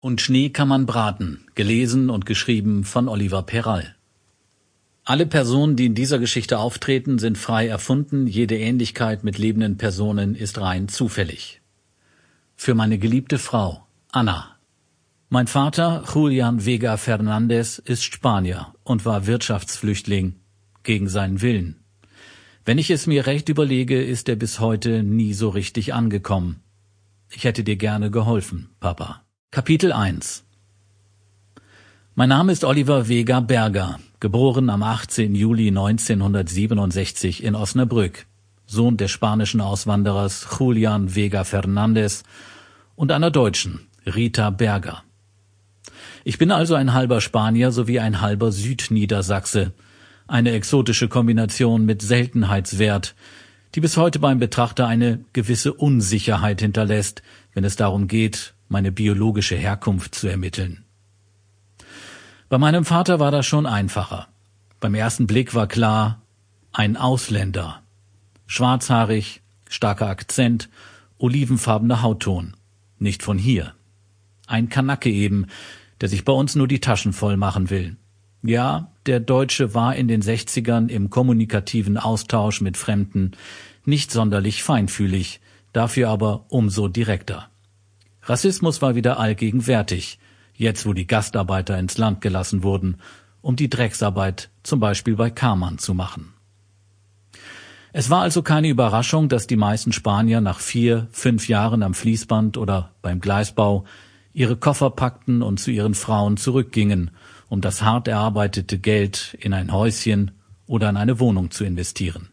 Und Schnee kann man braten, gelesen und geschrieben von Oliver Peral. Alle Personen, die in dieser Geschichte auftreten, sind frei erfunden, jede Ähnlichkeit mit lebenden Personen ist rein zufällig. Für meine geliebte Frau, Anna. Mein Vater, Julián Vega Fernández, ist Spanier und war Wirtschaftsflüchtling, gegen seinen Willen. Wenn ich es mir recht überlege, ist er bis heute nie so richtig angekommen. Ich hätte dir gerne geholfen, Papa. Kapitel 1. Mein Name ist Oliver Vega Berger, geboren am 18. Juli 1967 in Osnabrück, Sohn des spanischen Auswanderers Julián Vega Fernández und einer Deutschen, Rita Berger. Ich bin also ein halber Spanier sowie ein halber Südniedersachse, eine exotische Kombination mit Seltenheitswert, die bis heute beim Betrachter eine gewisse Unsicherheit hinterlässt, wenn es darum geht, meine biologische Herkunft zu ermitteln. Bei meinem Vater war das schon einfacher. Beim ersten Blick war klar, ein Ausländer. Schwarzhaarig, starker Akzent, olivenfarbener Hautton. Nicht von hier. Ein Kanake eben, der sich bei uns nur die Taschen voll machen will. Ja, der Deutsche war in den 60ern im kommunikativen Austausch mit Fremden nicht sonderlich feinfühlig, dafür aber umso direkter. Rassismus war wieder allgegenwärtig, jetzt wo die Gastarbeiter ins Land gelassen wurden, um die Drecksarbeit zum Beispiel bei Karmann zu machen. Es war also keine Überraschung, dass die meisten Spanier nach 4-5 Jahren am Fließband oder beim Gleisbau ihre Koffer packten und zu ihren Frauen zurückgingen, um das hart erarbeitete Geld in ein Häuschen oder in eine Wohnung zu investieren.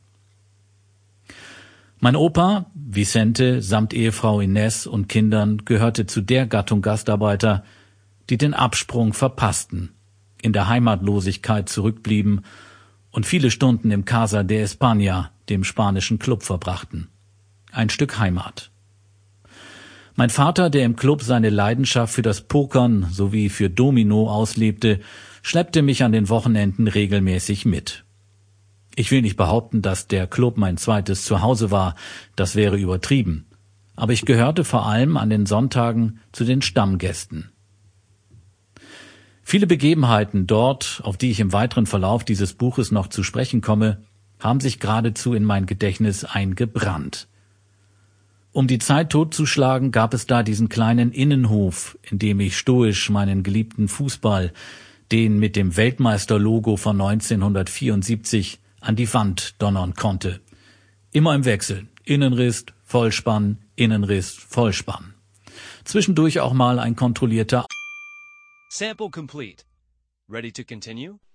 Mein Opa, Vicente, samt Ehefrau Ines und Kindern, gehörte zu der Gattung Gastarbeiter, die den Absprung verpassten, in der Heimatlosigkeit zurückblieben und viele Stunden im Casa de España, dem spanischen Club, verbrachten. Ein Stück Heimat. Mein Vater, der im Club seine Leidenschaft für das Pokern sowie für Domino auslebte, schleppte mich an den Wochenenden regelmäßig mit. Ich will nicht behaupten, dass der Club mein zweites Zuhause war, das wäre übertrieben. Aber ich gehörte vor allem an den Sonntagen zu den Stammgästen. Viele Begebenheiten dort, auf die ich im weiteren Verlauf dieses Buches noch zu sprechen komme, haben sich geradezu in mein Gedächtnis eingebrannt. Um die Zeit totzuschlagen, gab es da diesen kleinen Innenhof, in dem ich stoisch meinen geliebten Fußball, den mit dem Weltmeisterlogo von 1974, an die Wand donnern konnte. Immer im Wechsel. Innenriss, Vollspann, Innenriss, Vollspann. Zwischendurch auch mal ein kontrollierter Sample complete. Ready to continue?